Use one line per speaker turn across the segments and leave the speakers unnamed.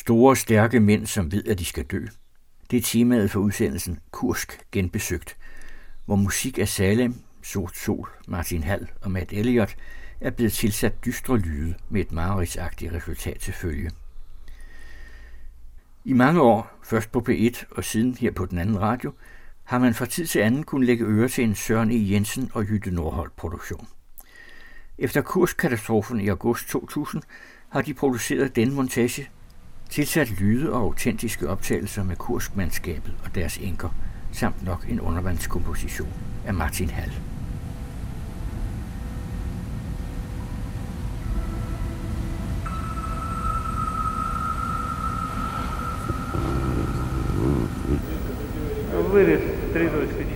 Store, stærke mænd, som ved, at de skal dø. Det er temaet for udsendelsen Kursk genbesøgt, hvor musik af Salem, Sort Sol, Martin Hall og Matt Elliott er blevet tilsat dystre lyde med et mareridtsagtigt resultat til følge. I mange år, først på P1 og siden her på den anden radio, har man fra tid til anden kunnet lægge øre til en Søren E. Jensen og Jytte Nordholt produktion. Efter Kursk-katastrofen i august 2000 har de produceret den montage, tilsat lyde og autentiske optagelser med Kursk-mandskabet og deres enker, samt nok en undervandskomposition af Martin Hall.
Вырез 324.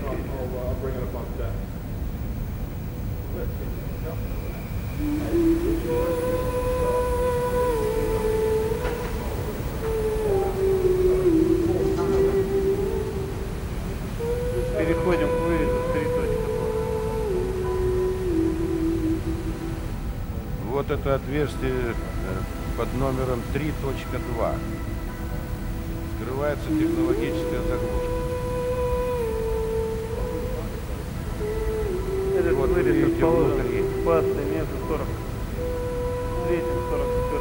Переходим к вырезу 3.2.
Вот это отверстие под номером 3.2. Скрывается технологическая заглушка.
Этот вот вырез расположен в пасте между 43-м и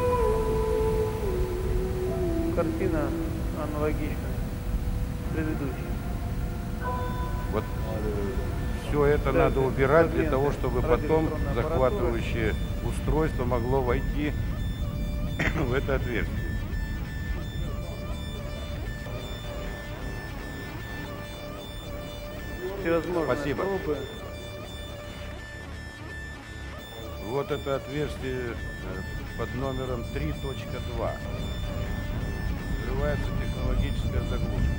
44-м. Картина аналогична предыдущей.
Вот все это надо убирать для того, чтобы потом захватывающее устройство могло войти в это отверстие. Спасибо. Вот это отверстие под номером 3.2. Скрывается технологическая заглушка.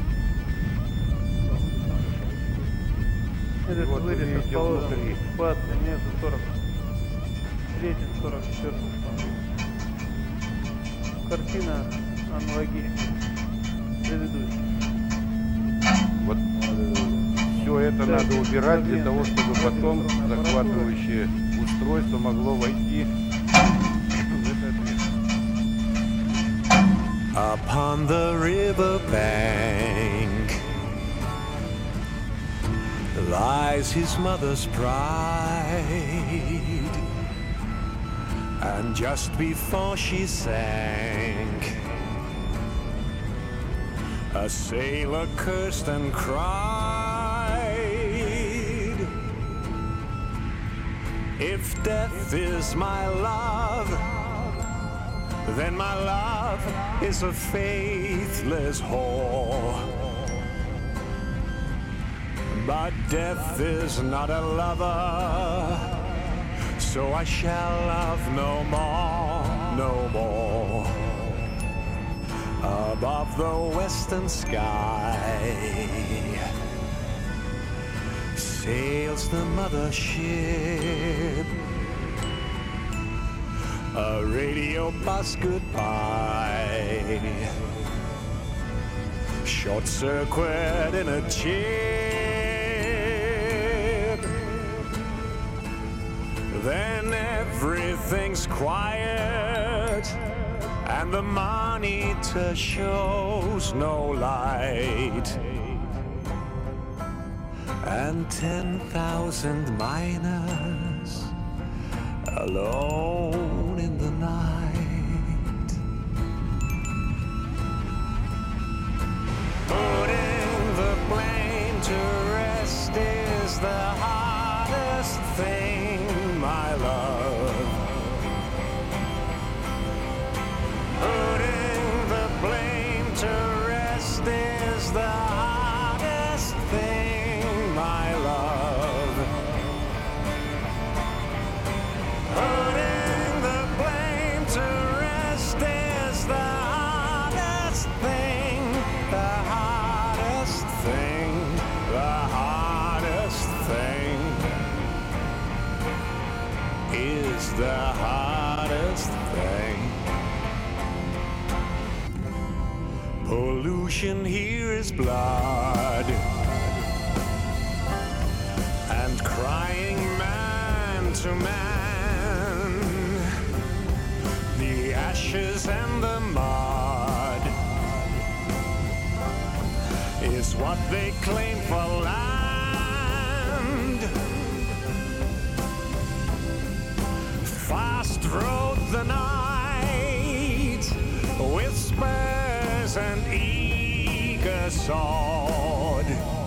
Этот вот вырез расположен в пасте между 43-м и 44-м. Картина аналогична предыдущей.
Вот все это надо убирать для того, чтобы потом захватывающее устройство могло войти в это отверстие.
Upon the river bank lies his mother's pride, and just before she sank, a sailor cursed and cried, "If death is my love, then my love is a faithless whore. But death is not a lover, so I shall love no more, no more." Above the western sky sails the mothership, a radio bus goodbye, short circuit in a chip. Then everything's quiet, and the monitor shows no light, and 10,000 miners alone in the night. Putting the blame to rest is the hardest thing, my love. Putting the blame to rest is the hardest thing, my love. Putting the blame to rest is the hardest thing, the hardest thing, the hardest thing is the hardest thing. Pollution here is blood, and crying man to man, the ashes and the mud what they claim for land. Fast rode the knight with spurs and eager sword.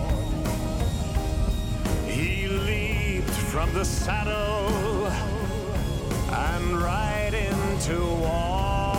He leaped from the saddle and right into war.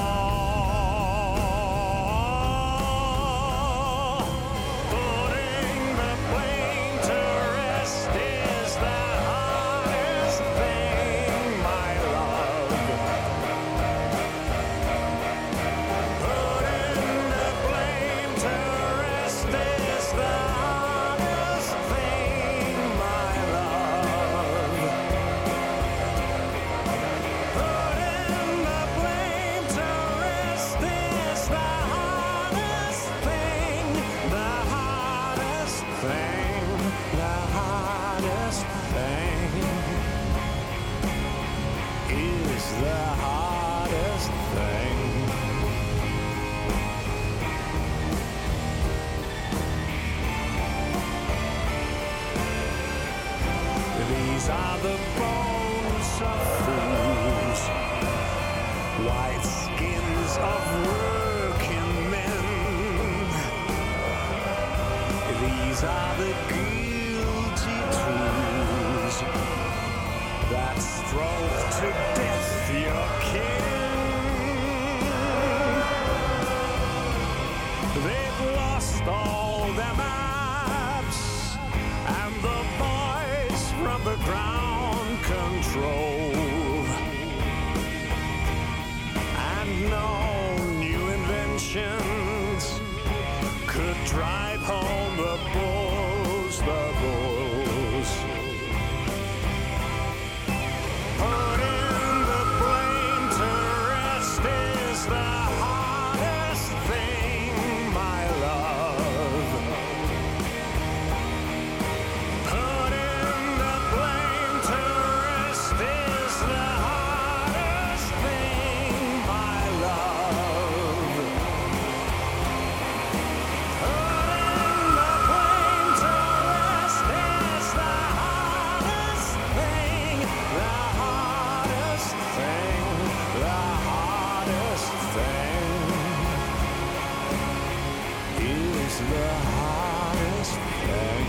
These are the bones of fools, white skins of working men. These are the guilty tools that stroke to death your kin. They've lost all their maps and the voice from the ground control, and no new inventions could drive home the bulls, the bulls. Putting the blame to rest is the hardest thing, my love. Putting the blame to rest is the hardest thing, my love. Putting the blame to rest is the hardest thing, the hardest thing, the hardest thing is the hardest thing.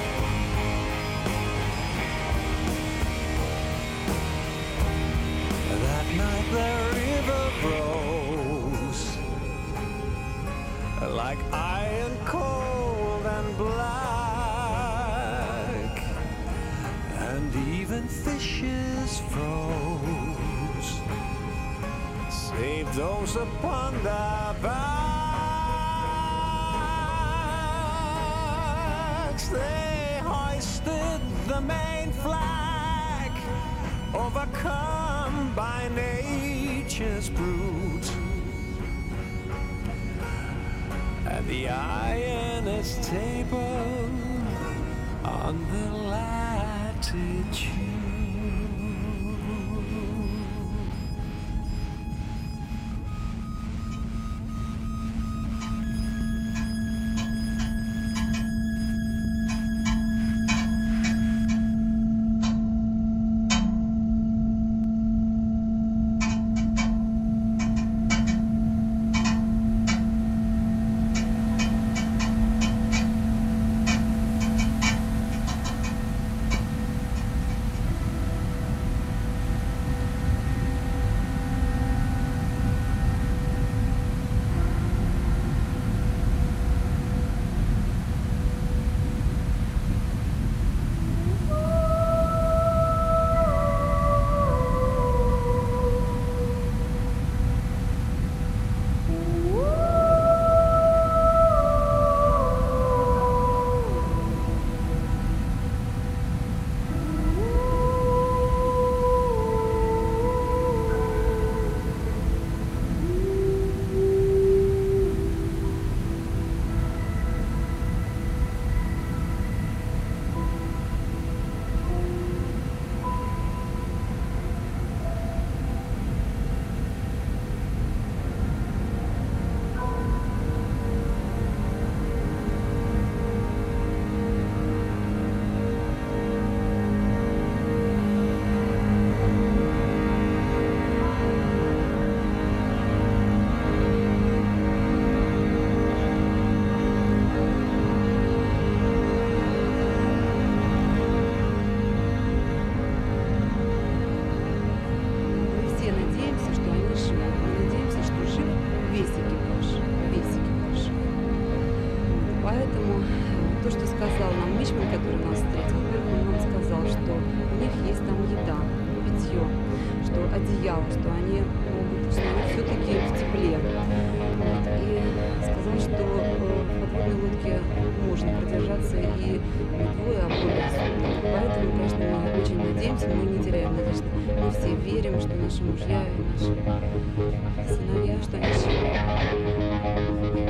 That night the river rose like iron cold and black, and even fishes froze, save those upon their backs. They hoisted the main flag, overcome by nature's brute, and the iron's table on the latitude.
обещал, что они могут, что они все-таки в тепле. Вот. И сказал, что в подводной лодке можно продержаться и не двое, а более суток. Поэтому, конечно, мы очень надеемся, мы не теряем надежды. Мы все верим, что наши мужья и наши сыновья, что они живы.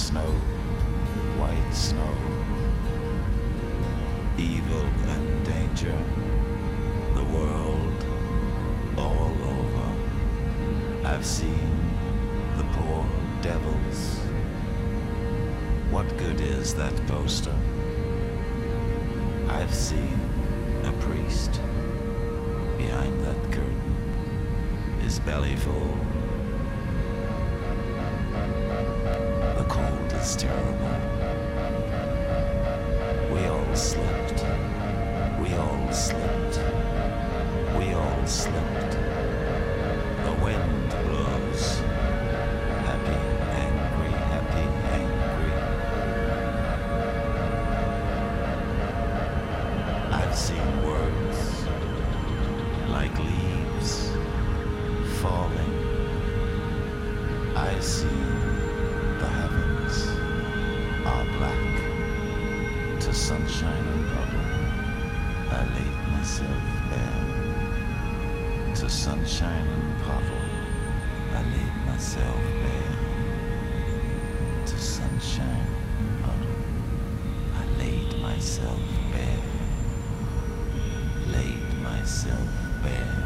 snow, white snow, evil and danger, the world all over. I've seen the poor devils. What good is that poster? I've seen a priest behind that curtain, his belly full. The cold is terrible. We all slipped. We all slipped. We all slipped. The wind blows. Happy, angry, happy, angry. I've seen words like leaves falling. I see the heavens are black. To sunshine and puddle, I laid myself bare. To sunshine and puddle, I laid myself bare. To sunshine and puddle, I laid myself bare. Laid myself bare.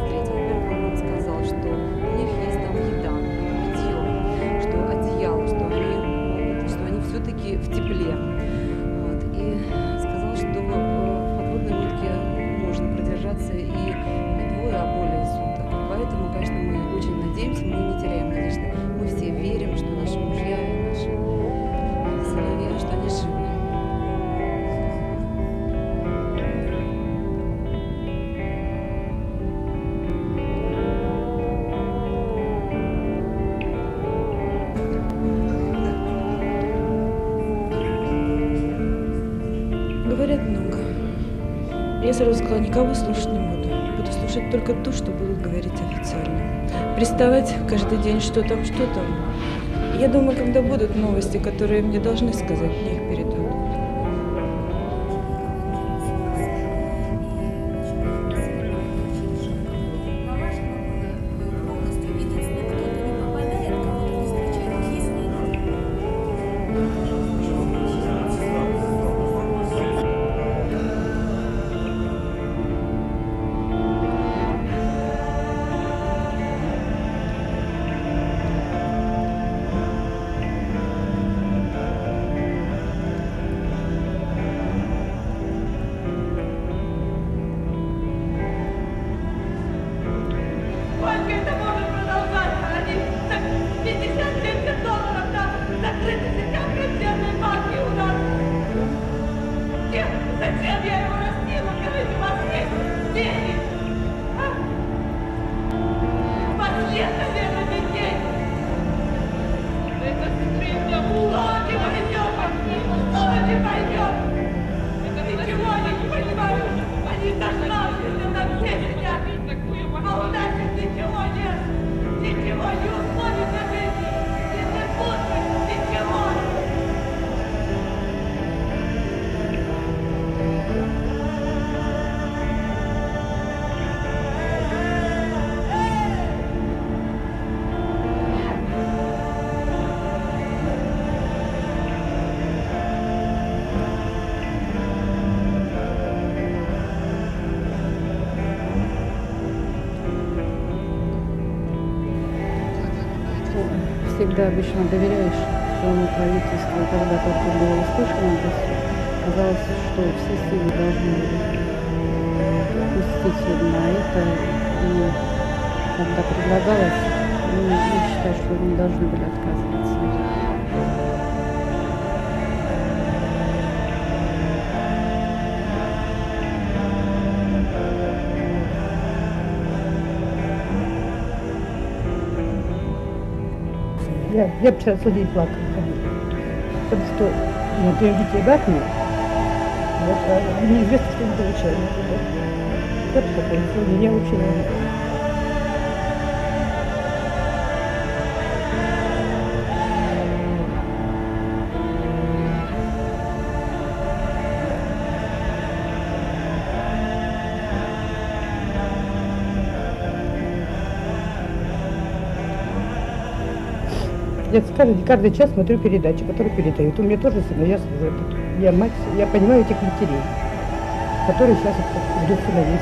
сказал, что у них есть там еда, питье, что одеяло, что сразу сказала, никого слушать не буду. Буду слушать только то, что будут говорить официально. Приставать каждый день, что там. Я думаю, когда будут новости, которые мне должны сказать, мне их передадут.
Всегда обычно доверяешь своему правительству, когда только было слышно это все, казалось, что все силы должны были пустить на это, и когда предлагалось, я считаю, что мы должны были отказываться.
Я вчера судей плакала, потому что например, детей в армии, вот, а неизвестно, что они получают. Вот такое, меня очень радует. Я каждый час смотрю передачи, которые передают. У меня тоже сыновья служат. Я мать, я понимаю этих матерей, которые сейчас ждут сыновей.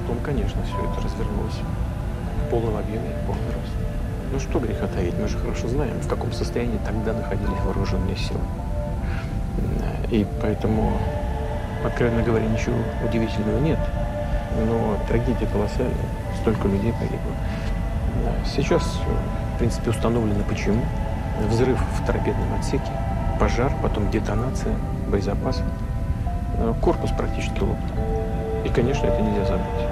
потом, конечно, все это развернулось в полном объеме и в полный рост. Ну что греха таить, мы же хорошо знаем, в каком состоянии тогда находились вооруженные силы. И поэтому, откровенно говоря, ничего удивительного нет. Но трагедия колоссальная, столько людей погибло. Сейчас, в принципе, установлено почему. Взрыв в торпедном отсеке, пожар, потом детонация, боезапас. Корпус практически лопнул. И, конечно, это нельзя забыть.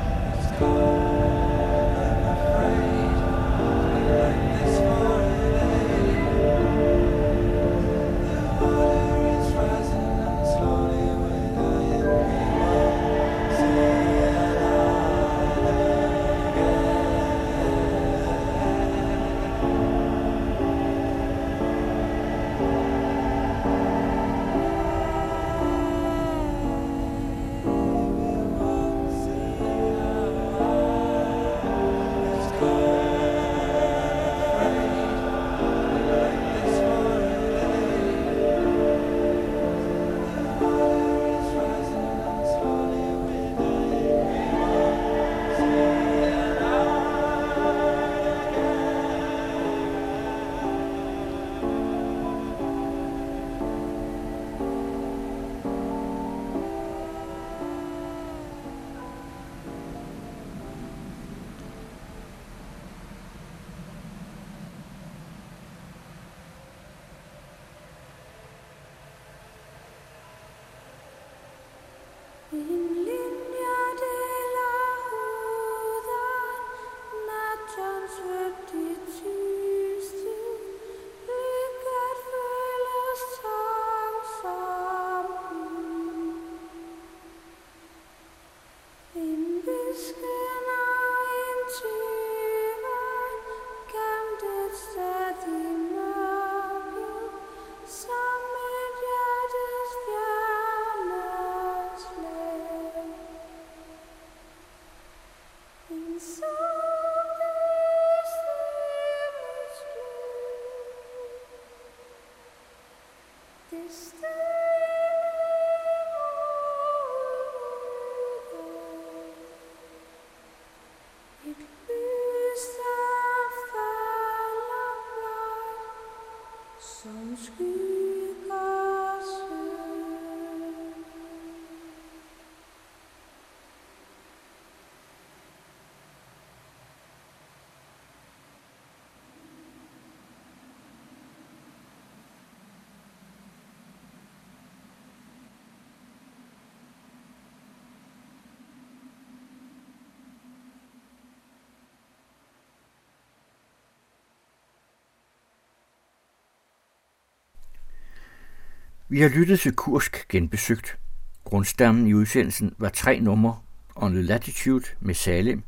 Vi har lyttet til Kursk genbesøgt. Grundstammen i udsendelsen var 3 numre: On the Latitude med Salem,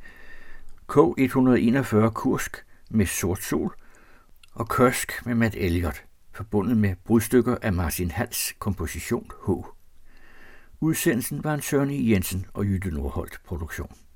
K141 Kursk med Sort Sol og Kursk med Matt Elliott, forbundet med brudstykker af Martin Hals komposition H. Udsendelsen var en Søren E. Jensen og Jytte Nordholt produktion.